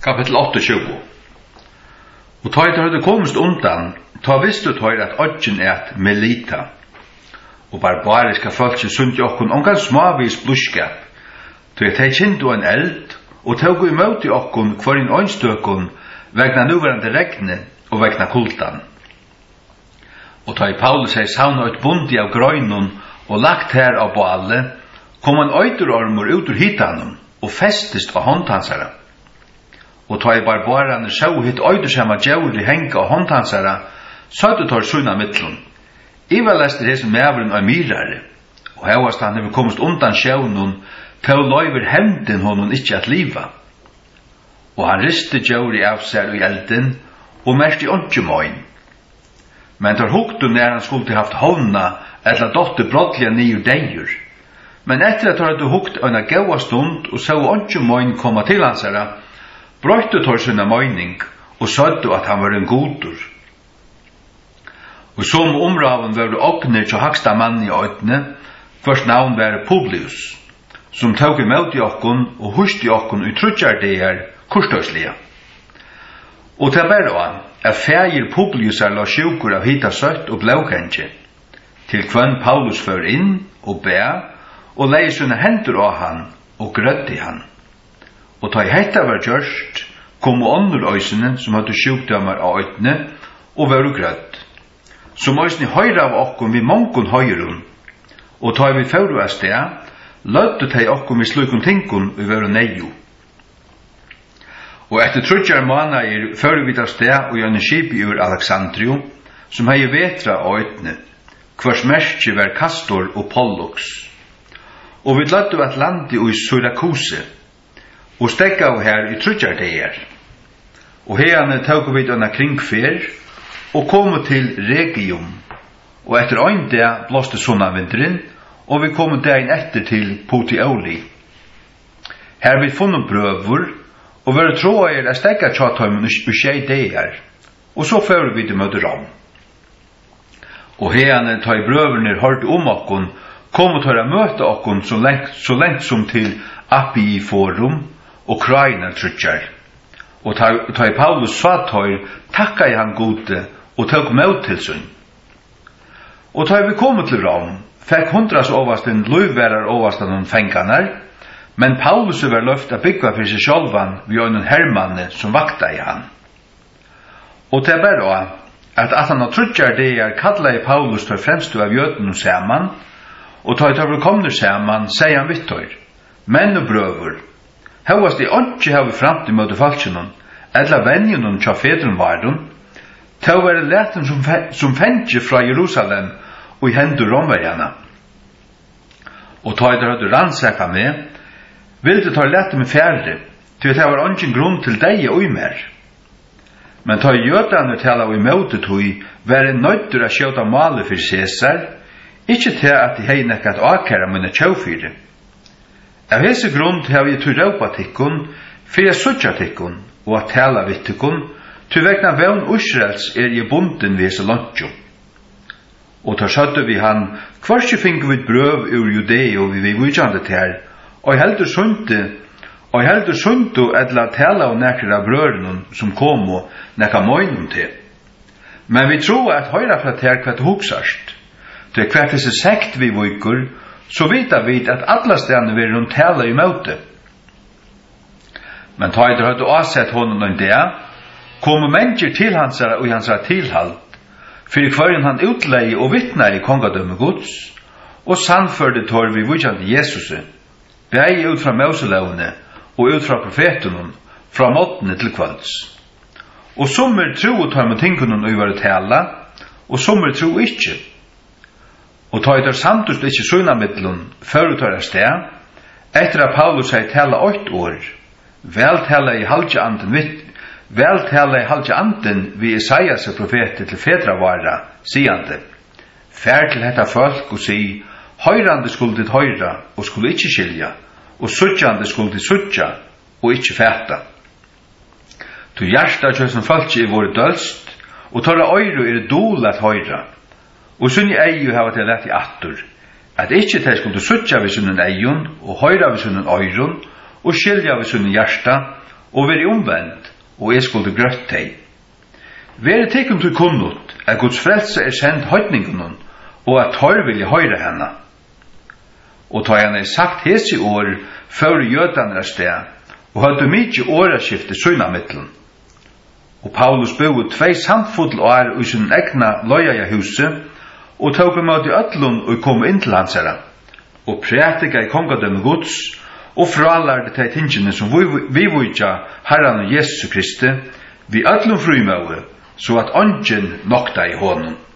Kapitel 28. Og ta etter hadde komist undan, ta visste tøyr at odgen at Melita. Og barbariska folk sundi okkun ongan smavis bluskap. Tøy at hei kyndu en eld, og tøy imot i okkun kvarin øynstøkun vegna nuvarande regne og vegna kultan. Og ta i Paulus hei sauna ut bundi av grøynun og lagt her av balle, kom en øyturormur ut ur hitanum og festist av håndhansara. Og ta i barbarane sjau hitt øydursama djauri henga av håndhansara, søyde tar sunna mittlun. Iva lester hese mevren av myrare, og hevast han hefur komist undan sjaunun, til loiver hemden honun ikkje at liva. Og han riste djauri av seg i elden, og mest i ondjumoin. Men tar huktu nær han skulle haft hånda, eller dotter brottliga nio deir. Men etter at han hadde hukt øyna gaua stund, og så ondjumoin koma til hansara, brøytu tar sinna møyning, og søddu at han var en godur. Og som omraven var det åkner til haksta mann i øytene, først navn var Publius, som tog imot i okkun og hust i okkun i trutjardeir kurstøyslige. Og til berra, at fægir Publius la sjukur av hita søtt og blaukendje, til kvann Paulus før inn og bæ, og leie sine hendur av han og grødde han. Og ta i hetta var gjørst, kom ånder øysene som hadde sjukdomar av øytene, og var grødd. Som øysene høyre av okkom vi mongon høyrun, og ta i vi føru av sted, lødde ta i okkom vi slukun tinkun vi var neju. Og etter trutjar månader føru vi av sted og gjerne skipi ur Alexandrium, som hei vetra av øytene, hvers merke var Castor og Pollux. Og vi lødde at landi i Syrakuse, og stekka av her i trutjardeir. Og herane tåg vi denne kringfer, og kom til Regium. Og etter ein dag blåste sunnavindren, og vi kom dagen etter til Puteoli. Her vi funnet brøver, og vi tråer a stekka tjatøymen i skjei deir, og så fører vi det møte ram. Og herane ta i brøverne hørt okkon, kom til å møte okkon så lengt som til Appi forum, og kraina trutjar. Og ta i Paulus svatøyr, takka i han gode, og tåg mot til sunn. Og ta i vi kom til Rom, fikk 100 oversten løyverar oversten om fenganar, men Paulus var løft a byggva for seg sjálvan vi øynen hermanne som vakta i han. Og til berra, at han av trutjar deir kalla i Paulus tar fremstu av jøden saman, og ta i tar velkomner saman, sier han vittøyr, menn og brøver, hevast i åndje hever framt i møte falskjennom, eller venjennom tja fedren varun, til å være leten som fengje fra Jerusalem og i hendur romverjana. Og ta i der hadde rannsaka med, ville ta lete med fjerde, til at det var åndjen grunn til deg og i mer. Men ta i jødane tala og i møte tog, være nøyder a skjøta male for Cæsar, ikkje til at de hei nekkat akæra mine tjaufyre. Av hese grunn har vi til råpa tikkun, fyrir suttja tikkun, og at tala vitt tikkun, til vegna vevn Israels i bunden vi hese luncho. Og ta skjøtte vi han, kvarskje finner vi brøv ur Judeo vi vujjande ter, og heldur sundu edla tala og nekra av brøren som kom og nekka møynum til. Men vi tror at høyra fra ter kvart hoksast, til kvart hese sekt vi vujkur, så vita vi at alla stedene vil rundt tala i møte. Men ta i det hadde avsett honom en dag, kom mennesker til hansara og hansara tilhalt, fyrir kvarjen han utleie og vittna i kongadømme Guds, og sannførde tar vi vujjande Jesus, begge ut fra Moselevne og ut fra profetunum, fra måttene til kvalds. Og sommer tro tar med tinkunum og var tala, og sommer tro ikkje. Og ta i der samtust ikkje sunnamidlun, før du tar av sted, etter at Paulus hei tala 8 år, vel tala i halvtja anden vi Isaias profetet til fedravara, siande, fær til hetta folk og si, høyrande skulle dit høyra og skulle ikkje skilja, og suttjande skulle dit suttja og ikkje fæta. Tu hjärsta kjøsson folk våre dølst, og torra øyru dolat høyra, og sunni eiu hava til lett i attur, at ikkje til skulle suttja vi sunnen eiun, og høyra vi sunnen øyrun, og skilja vi sunnen hjärsta, og veri omvendt, og jeg skulle grøtt teg. Veri tekum til kunnut, at Guds frelse sendt høytningunnen, og at tar vilja høyre henne. Og ta henne sagt hesi år, før jødaner sted, og hadde mykje åraskifte søgna mittlen. Og Paulus bøde 2 samfull år i sin egna løyaja huset, og tok imot i ødlun og kom inn til hans herre, og prætika i kongadømme Guds, og fralærde til tingene som vi vujtja Herren Jesus Kristi, vi ødlun frumøve, så at ånden nokta i hånden.